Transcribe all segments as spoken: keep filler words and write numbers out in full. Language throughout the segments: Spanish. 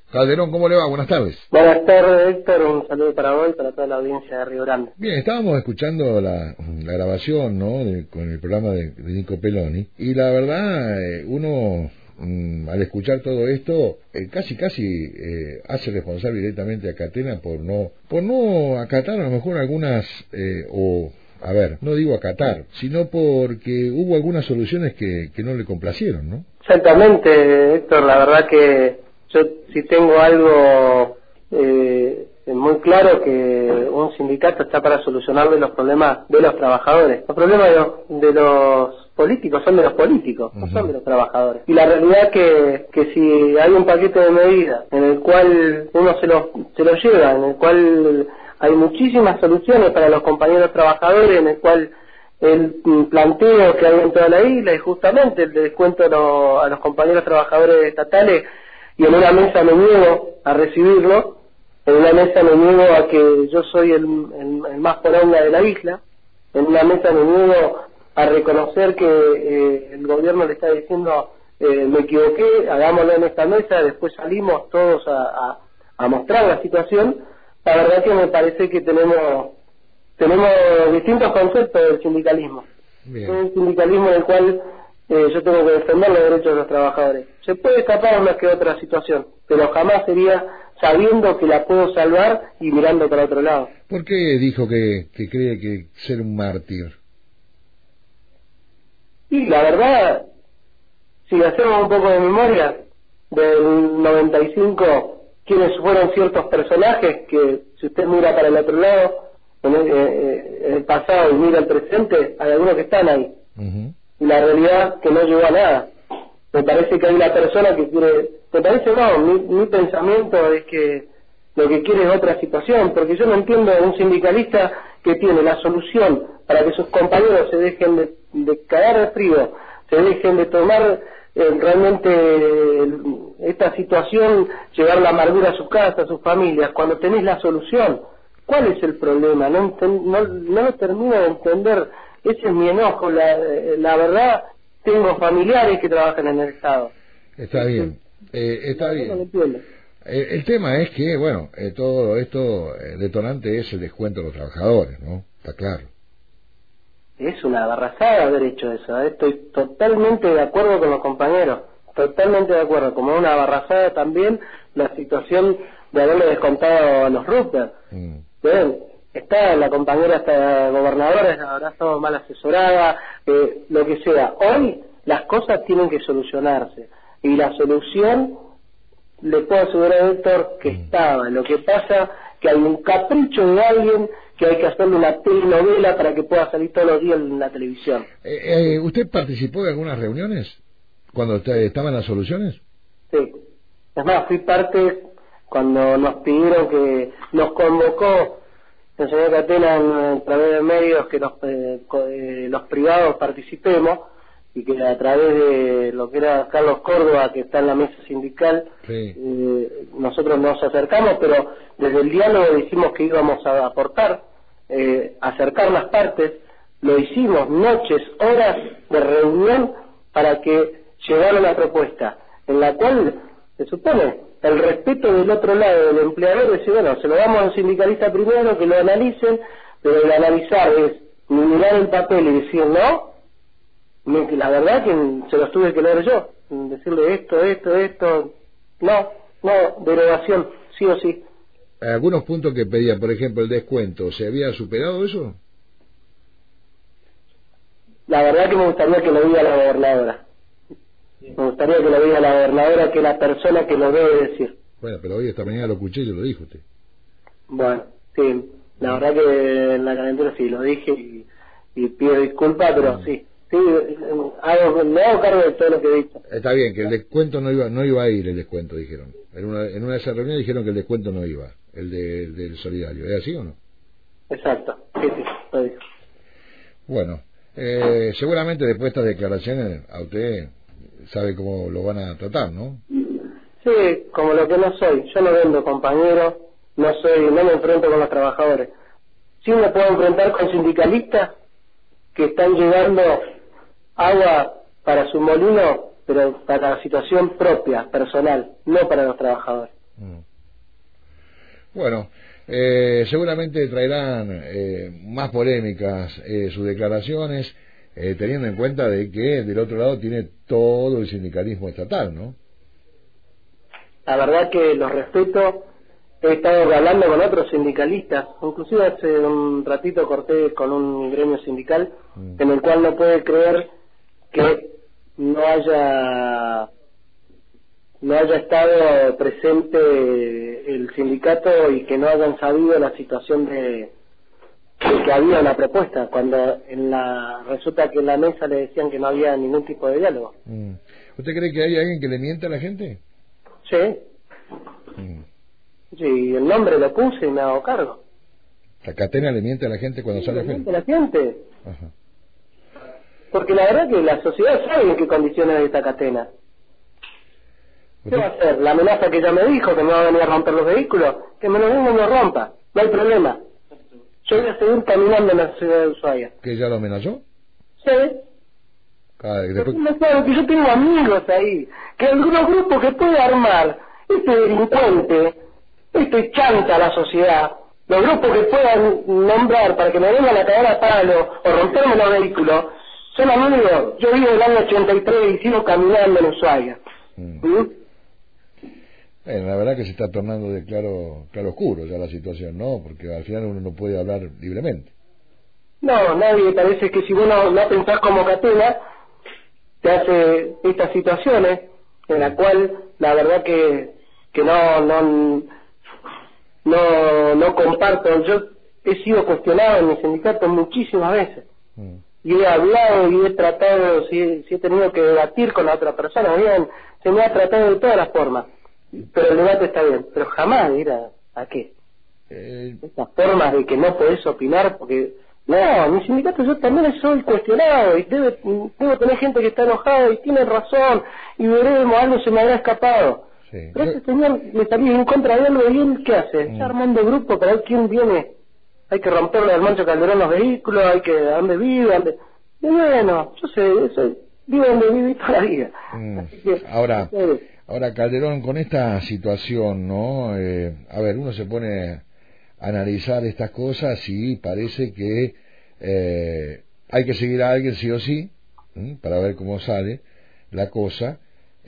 Calderón, ¿cómo le va? Buenas tardes. Buenas tardes, Héctor. Un saludo para vos y para toda la audiencia de Río Grande. Bien, estábamos escuchando la, la grabación, ¿no?, de, con el programa de, de Nico Peloni, y la verdad, eh, uno, mm, al escuchar todo esto, eh, casi casi eh, hace responsable directamente a Catena por no, por no acatar a lo mejor algunas, eh, o... A ver, no digo acatar, sino porque hubo algunas soluciones que, que no le complacieron, ¿no? Exactamente, Héctor. La verdad que yo sí tengo algo eh, muy claro, que un sindicato está para solucionarle los problemas de los trabajadores. Los problemas de los, de los políticos son de los políticos, uh-huh. no son de los trabajadores. Y la realidad que, que si hay un paquete de medidas en el cual uno se lo, se lo lleva, en el cual hay muchísimas soluciones para los compañeros trabajadores, en el cual el planteo que hay en toda la isla es justamente el de descuento a, lo, a los compañeros trabajadores estatales, y en una mesa me niego a recibirlo, en una mesa me niego a que yo soy el, el, el más poronga de la isla, en una mesa me niego a reconocer que eh, el gobierno le está diciendo eh, me equivoqué, hagámoslo en esta mesa, después salimos todos a, a, a mostrar la situación. La verdad que me parece que tenemos tenemos distintos conceptos del sindicalismo. Bien. Un sindicalismo en el cual eh, yo tengo que defender los derechos de los trabajadores. Se puede escapar una que otra situación, pero jamás sería sabiendo que la puedo salvar y mirando para otro lado. ¿Por qué dijo que, que cree que ser un mártir? Y la verdad, si hacemos un poco de memoria, del noventa y cinco... quiénes fueron ciertos personajes que, si usted mira para el otro lado, en el, eh, en el pasado y mira el presente, hay algunos que están ahí. Uh-huh. Y la realidad que no llegó a nada. Me parece que hay una persona que quiere... Me parece no, mi, mi pensamiento es que lo que quiere es otra situación, porque yo no entiendo a un sindicalista que tiene la solución para que sus compañeros se dejen de, de cagar de frío, se dejen de tomar... Eh, realmente eh, esta situación, llevar la amargura a su casa, a sus familias, cuando tenés la solución. ¿Cuál es el problema? No, enten, no, no lo termino de entender. Ese es mi enojo. La, la verdad, tengo familiares que trabajan en el Estado. Está bien, eh, está bien. El, el tema es que, bueno, eh, todo esto eh, detonante es el descuento de los trabajadores, ¿no? Está claro. Es una barrazada haber hecho eso, ¿eh? Estoy totalmente de acuerdo con los compañeros, totalmente de acuerdo, como una barrazada también la situación de haberle descontado a los Rupert. Mm. Bien, está la compañera, está gobernadora, habrá estado mal asesorada, eh, lo que sea. Hoy las cosas tienen que solucionarse, y la solución, le puedo asegurar a Héctor que mm. estaba. Lo que pasa que hay un capricho de alguien que hay que hacerle una telenovela para que pueda salir todos los días en la televisión. Eh, eh, ¿Usted participó de algunas reuniones cuando estaban las soluciones? Sí. Es más, fui parte cuando nos pidieron que nos convocó el señor Catena a través de medios que los, eh, eh, los privados participemos, y que a través de lo que era Carlos Córdoba, que está en la mesa sindical, sí. eh, nosotros nos acercamos, pero desde el diálogo dijimos que íbamos a aportar, eh, acercar las partes, lo hicimos, noches, horas de reunión para que llegara una propuesta, en la cual se supone el respeto del otro lado del empleador, decir, bueno, se lo damos al sindicalista primero, que lo analicen, pero el analizar es mirar el papel y decir no. La verdad que se los tuve que leer yo, decirle esto, esto, esto, no, no, derogación, sí o sí. Algunos puntos que pedían, por ejemplo, el descuento, ¿se había superado eso? La verdad que me gustaría que lo diga la gobernadora. Me gustaría que lo diga la gobernadora, que es la persona que lo debe decir. Bueno, pero hoy esta mañana lo escuché y lo dijo usted. Bueno, sí, la verdad que en la calentura sí lo dije y, y pido disculpas, pero mm. sí. Sí, hago, me hago cargo de todo lo que he dicho. Está bien, que el descuento no iba no iba a ir, el descuento, dijeron. En una, en una de esas reuniones dijeron que el descuento no iba, el de, el del solidario. ¿Es así o no? Exacto, sí, sí, lo dijo. Bueno, eh, seguramente después de estas declaraciones a usted sabe cómo lo van a tratar, ¿no? Sí, como lo que no soy. Yo no vendo compañeros, no soy, no me enfrento con los trabajadores. Sí me puedo enfrentar con sindicalistas que están llevando agua para su molino, pero para la situación propia, personal, no para los trabajadores. Mm. Bueno, eh, seguramente traerán eh, más polémicas eh, sus declaraciones, eh, teniendo en cuenta de que del otro lado tiene todo el sindicalismo estatal, ¿no? La verdad que los respeto. He estado hablando con otros sindicalistas, inclusive hace un ratito corté con un gremio sindical mm. en el cual no puede creer que no haya no haya estado presente el sindicato y que no hayan sabido la situación de que había una propuesta, cuando en la resulta que en la mesa le decían que no había ningún tipo de diálogo. Mm. ¿Usted cree que hay alguien que le miente a la gente? Sí. Mm. Sí, el nombre lo puse y me hago cargo. ¿La Catena le miente a la gente cuando sí, sale le afuera? miente a la gente. Ajá. Porque la verdad que la sociedad sabe en qué condiciones está Catena. ¿Qué va a hacer? La amenaza que ella me dijo, que me va a venir a romper los vehículos, que me lo venga y me rompa. No hay problema. Yo voy a seguir caminando en la ciudad de Ushuaia. ¿Que ella lo amenazó? Sí. Ah, después... Claro, que yo tengo amigos ahí, que algunos grupos que puede armar este delincuente, este chanta a la sociedad, los grupos que puedan nombrar para que me vengan a caer a palo o romperme los vehículos, son amigos. Yo vivo el año ochenta y tres y sigo caminando en Ushuaia. Mm. ¿Mm? Bueno, la verdad que se está tornando de claro, claro oscuro ya la situación, ¿no? Porque al final uno no puede hablar libremente. No, nadie, parece que si vos no, no pensás como Catena, te hace estas situaciones en la cual la verdad que que no no no no comparto. Yo he sido cuestionado en mi sindicato muchísimas veces mm. y he hablado y he tratado, si, si he tenido que debatir con la otra persona, bien, se me ha tratado de todas las formas, pero el debate está bien, pero jamás ir a, ¿a qué? Eh... estas formas de que no podés opinar porque no, mi sindicato yo también soy cuestionado y debe, debo tener gente que está enojada y tiene razón y veremos, algo se me habrá escapado. Sí. Pero ese señor me salía en contra de algo y él, ¿qué hace? Mm. Está armando grupo para ver quién viene. Hay que romperle al Mancho Calderón los vehículos, hay que, ¿a dónde vive? ¿Dónde? Y bueno, yo sé, eso, vivo donde viví toda la vida. Mm. Que, ahora, eh, ahora Calderón, con esta situación, ¿no? Eh, a ver, uno se pone... analizar estas cosas y parece que eh, hay que seguir a alguien sí o sí ¿m? para ver cómo sale la cosa.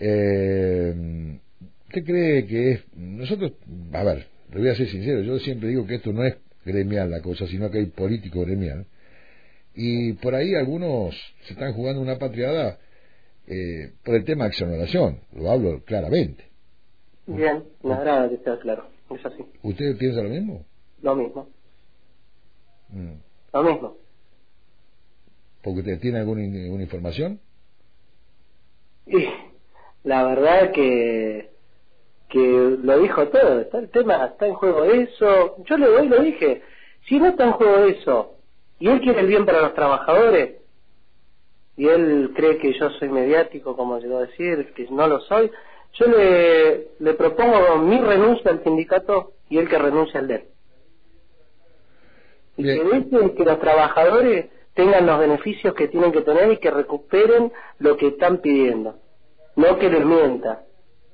Eh, ¿Usted cree que es... Nosotros, a ver, le voy a ser sincero, yo siempre digo que esto no es gremial la cosa, sino que hay político gremial, y por ahí algunos se están jugando una patriada eh, por el tema de exoneración, lo hablo claramente. Bien, me agrada que sea claro, es así. ¿Usted piensa lo mismo? Lo mismo. Mm. Lo mismo. ¿Porque usted tiene alguna, alguna información? Y la verdad que que lo dijo todo, está el tema, está en juego eso. Yo le doy, lo dije, si no está en juego eso y él quiere el bien para los trabajadores y él cree que yo soy mediático, como llegó a decir, que no lo soy, yo le, le propongo mi renuncia al sindicato y él que renuncie al de él. Y que dejen que los trabajadores tengan los beneficios que tienen que tener y que recuperen lo que están pidiendo, no que les mienta.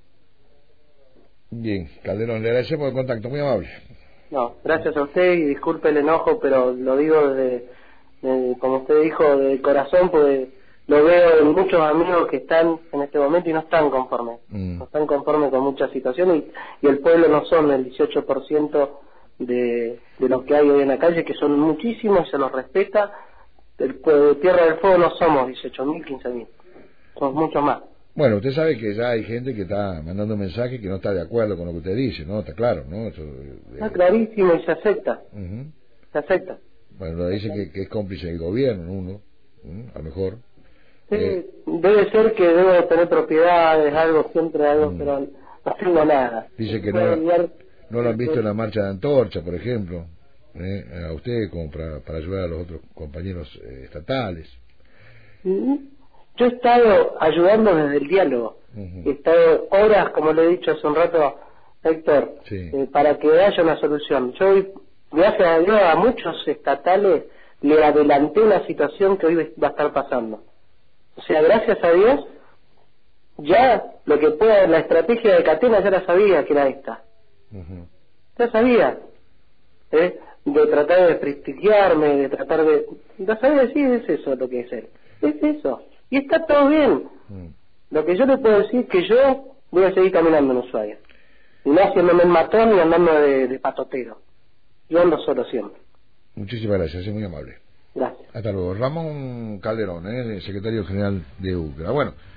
Bien, Calderón, le agradecemos el contacto, muy amable. No, gracias a usted y disculpe el enojo, pero lo digo desde, desde como usted dijo, de corazón, porque lo veo en muchos amigos que están en este momento y no están conformes, mm. no están conformes con muchas situaciones y, y el pueblo no son el dieciocho por ciento de, de los que hay hoy en la calle, que son muchísimos, se los respeta. El de Tierra del Fuego no somos dieciocho mil, quince mil, somos muchos más. Bueno, usted sabe que ya hay gente que está mandando mensajes que no está de acuerdo con lo que usted dice, ¿no? Está claro, ¿no? Eso, eh, está clarísimo y se acepta. Uh-huh. Se acepta. Bueno, dice que, que es cómplice del gobierno, uno, ¿eh? A lo mejor. Sí, eh, debe ser que debe tener propiedades, algo, siempre algo, uh-huh. pero no tengo nada. Dice que no, no lo han visto en la marcha de Antorcha, por ejemplo, ¿eh? A usted como para, para ayudar a los otros compañeros eh, estatales. Uh-huh. Yo he estado ayudando desde el diálogo, uh-huh. he estado horas, como le he dicho hace un rato, Héctor, sí. eh, para que haya una solución. Yo, gracias a Dios, a muchos estatales le adelanté una situación que hoy va a estar pasando. O sea, gracias a Dios, ya lo que pueda, la estrategia de Catena ya la sabía que era esta. Uh-huh. Ya sabía, ¿eh? De tratar de desprestigiarme, de tratar de... Ya sabía, sí, es eso lo que es él. Es eso. Y está todo bien. Uh-huh. Lo que yo le puedo decir es que yo voy a seguir caminando en Ushuaia. Y no haciéndome el matón ni andando de, de patotero. Yo ando solo siempre. Muchísimas gracias, es muy amable. Gracias. Hasta luego. Ramón Calderón, ¿eh? Secretario General de U C R A. Bueno.